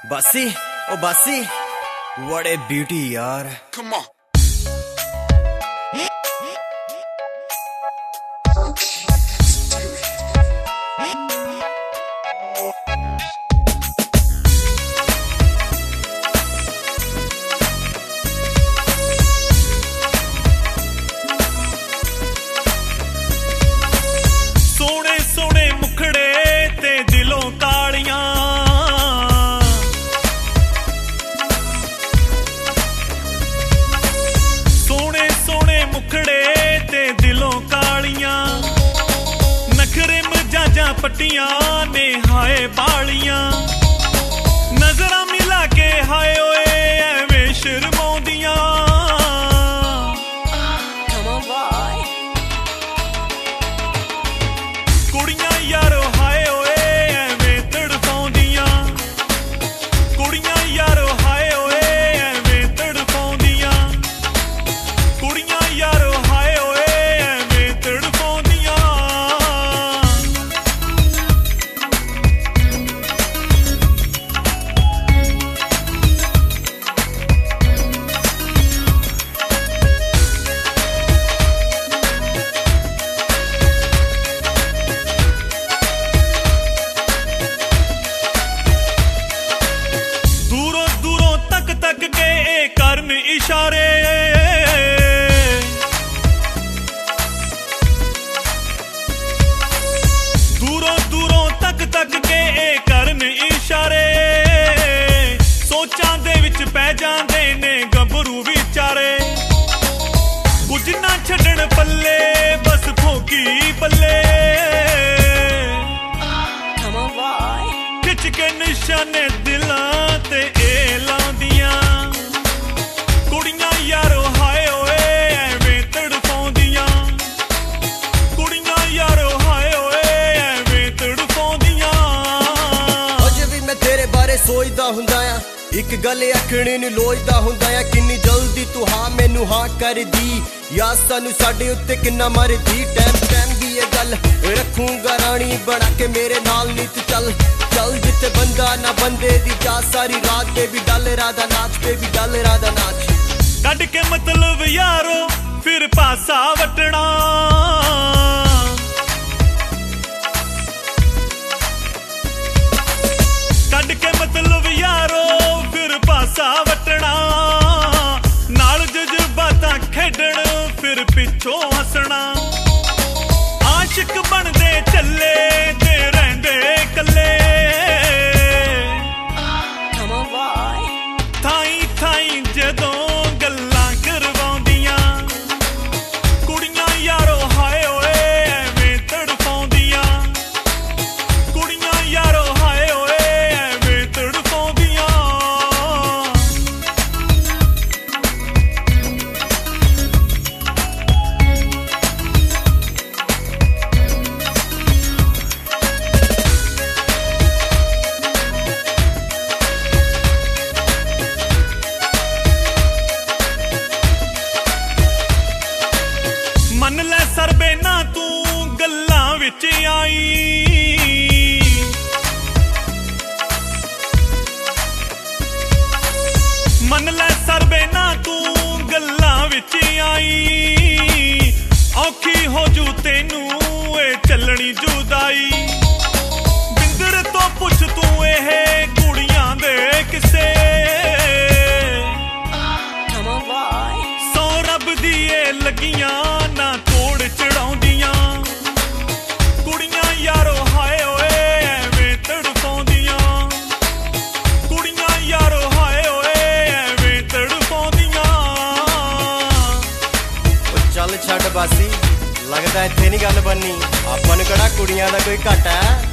Basi, oh Basi, what a beauty, yaar. Come on. सोने सोने मुखड़े ते दिलों कालियां सोने सोने मुखड़े ते दिलों कालियां नखरे मजाजा पट्टियां ने हाय बालियां नजरां मिला के हाय ओए एवें शर्माउंदियां कुड़ियां यारो हाय ओए एवें तड़फाउंदियां कुड़ियां यारो हाय ओए एवें तड़फाउंदियां कुड़ियां यारो हाय ओए एवें तड़फाउंदियां दूरों दूरों तक तक के करन इशारे दूरों दूरों तक तक के करन इशारे सोचां दे विच पै जांदे ने गभरू विचारे कुछ ना छड्डण पल्ले बस भोगी पल्ले खिच के निशाने दिलां ते ए लांदियां कुड़ियां यारो हाय ओए एवें तड़फाउंदियां कुड़ियां यारो हाय ओए एवें तड़फाउंदियां अज भी मैं तेरे बारे सोचदा हुंदा आ एक गल आखणी नु लोचदा हुंदा आ किन्नी जल्दी तू हां मैनू हां कर दी या सानू साडे उत्ते किन्ना मरदी टाइम टाइम दी ये गल रखूंगा रानी बना के मेरे नाल नी तू चल चल जिथे बंदा ना बंदे दी जा सारी रात पे भी डल राधा नाच पे भी डल राधा नाच कड के मतलब यारो फिर पासा वटना कड के मतलब यारो फिर पासा वटना नाल जज्बातां खेडण फिर पिछों हसना आशिक बनदे चले ते रहिंदे कल्ले थाई थाई जदों गल्लां करवाउंदियां कुड़ियां यारो हाय ओए एवें तड़फाउंदियां कुड़ियां यारो हाय ओए एवें तड़फाउंदियां मन ले सरबे ना तू गल्लां विच आई मन ले सरबे ना तू गल्लां विच आई औखी हो जू तेनू ए चलनी जुदाई बिंदर तो पुछ तू एह कुड़ियां दे किसे सौ रब दी ए लगियां ना तोड़ चढ़ाउंदियां कुड़ियां यारो हाय ओए एवें तड़फाउंदियां कुड़ियां यारो हाय ओए एवें तड़फाउंदियां चल छड्ड बासी लगदा इत्थे नहीं गल बननी आपां नूं किहड़ा कुड़ियां दा कोई घट है।